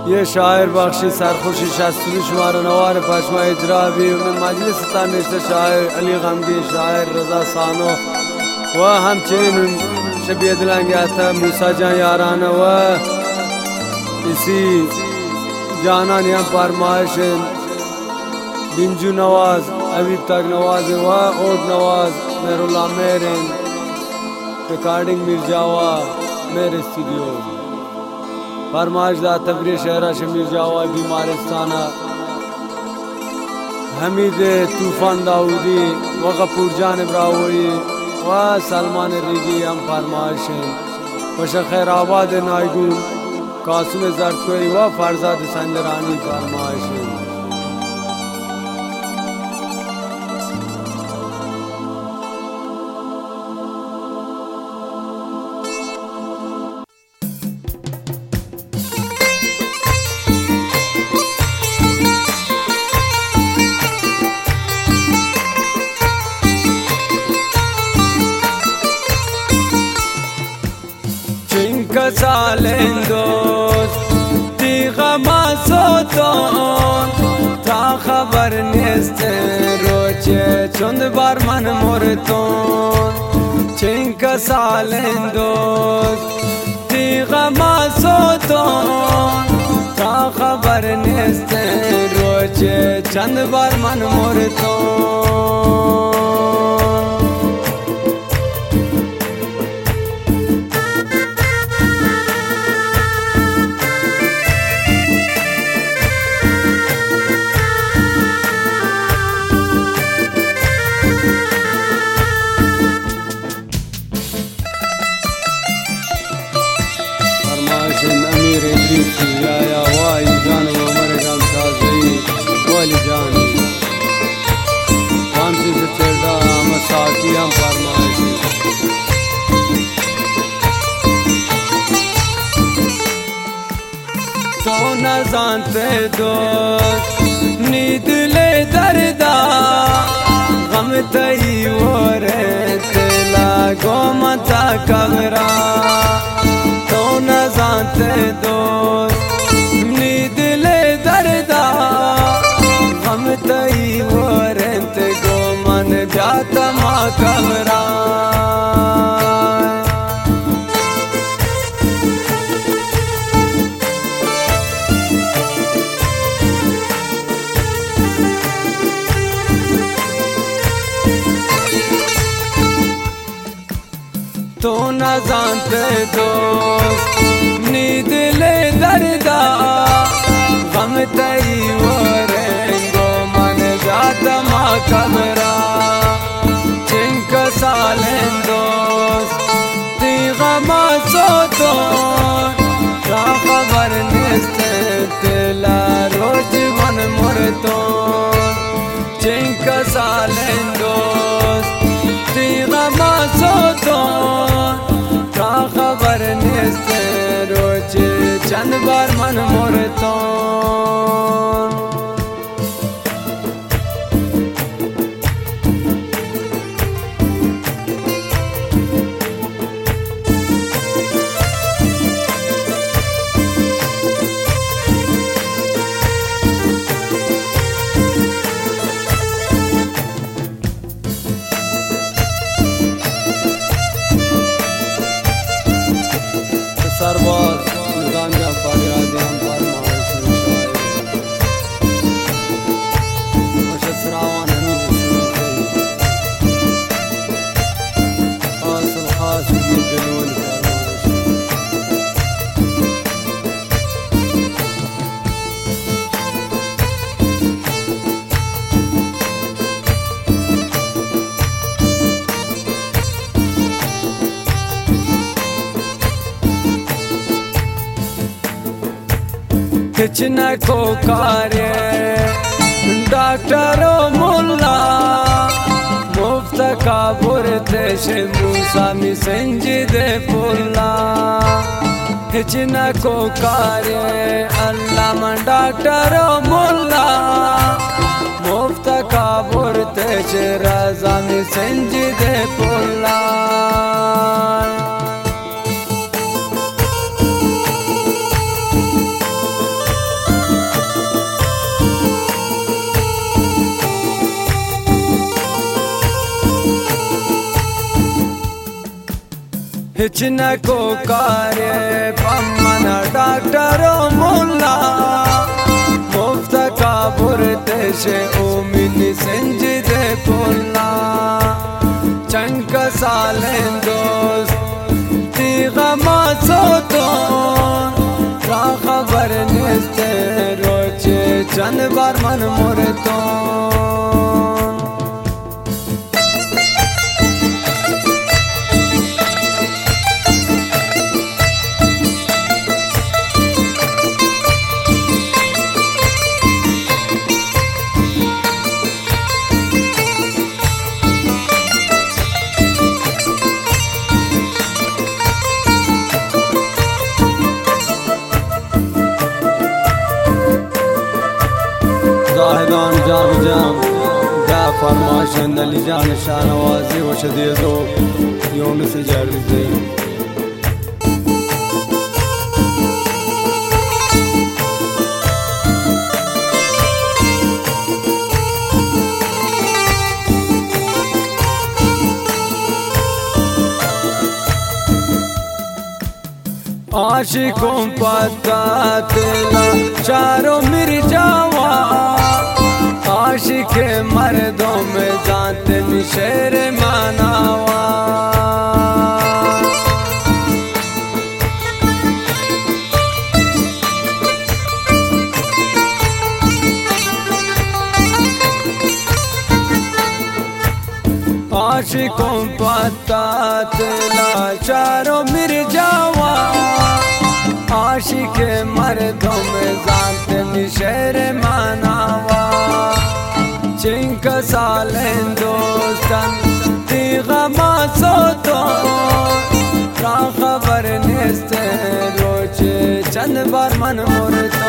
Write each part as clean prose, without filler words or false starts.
یه شاعر بخشی سرخوشی شستونی شماره نوار پشما اجرا بی من مجلس تا نشته شاعر علی غمگی، شاعر رضا سانو و همچنین شبیه دلنگیتا موسی جان یارانه و اسی جانان هم فرمایشن بنجو نواز، حبیب تک نواز و اوٹ نواز، میراللہ میرن ریکارڈنگ میرجاوا میرے اسٹوڈیو فرمایش دا تبری شہرہ شمیر جاوا بیمارستانہ حمید طوفان داودی و غفور جان ابراہوی و سلمان ریگی ہم فرمایش و خیر آباد نائگون قاسم زرتکوی و فرزاد سنجرانی فرمایش سالندوز تیغ ما سوتون تا خبر نیست روچه چند بار من مرتون چنک سالندوز تیغ ما سوتون تا خبر نیست روچه چند بار من مرتون امیر ادریسی یا وای جان و عمر جان شازئی والی جانی فانسی سے چردہ مساکی ہم فرمائشی تو نہ جانتے دوست نید لے دردا غم تئی وره تلا گومتا کبرا تو نہ جانتے دوست نید لے دردا غم تئی وره تے گومن جاتا ما کبرا تو نہ جانتے دوست نید لے دردا غم تئی ورنگو من جاتا ما کبرا چنک سالن دوست تیغ ما سوتون را خبر نیست تلا روز من مرتون چنک سالن دوست تیغ ما سوتون را خبر نیست روچ چند بار من مرتون سرباز نظام جان فاضرادی ہم فرمائش شاعر ارشد سراوان حمید حاصل خاص الدین دلولی فرمائش کچھ نہ کو کارے ڈاکٹر و ملا مفت کابر تیش موسیٰ می سنجد پولا کچھ نہ کو کارے اللہ من ڈاکٹر و ملا مفت کابر تیش رضا می سنجد پولا हिच नको कार्य पमन डॉक्टर मुल्ला मुफ्त का बुरतेश उमिनी संजिदे पुल्ला चंक सालें दोस्त तीगा मासोतो रा खबर निस्ते रोचे चंद बार मन मुरतो زاهدان جام جام دا فرماشن علی جان شاهنوازی و شدیدو یونس جاریزی आशिकों पता तेला चारों मिर्जावा आशिक मर्दों में जानते शेर मानावा आशिकों पता तेला चारों मिर्जावा आशिक मर्दों में जानते शेर मानावा चिंक सालें दोस्तन तीगा मासोतो रा खबर निस्ते रोचे चंद बार मन मुरतो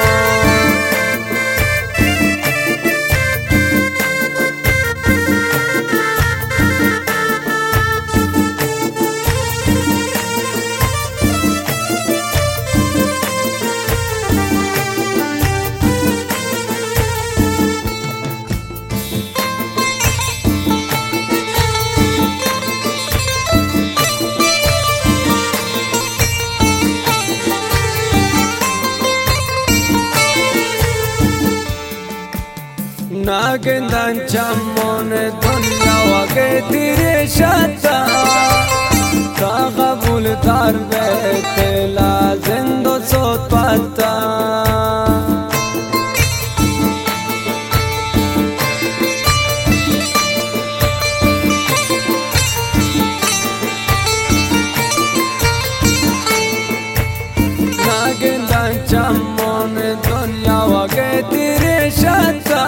नागिंदन चमोन दुनिया वगे तेरे शता ता कबूल दार बेतेला जिंदो सोत पता नागिंदन चमोन दुनिया वगे तेरे शता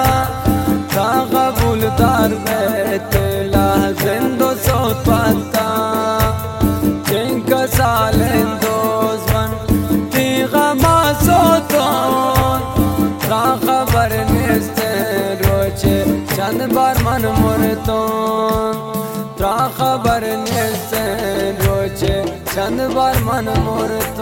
कबूल दार बेतेला जिंदो सोत पता चिंक सालें दोस्तन तीगा मासोतो रा खबर निस्ते रोचे चंद बार मन मुरतो रा खबर निस्ते रोचे चंद बार मन मुरतो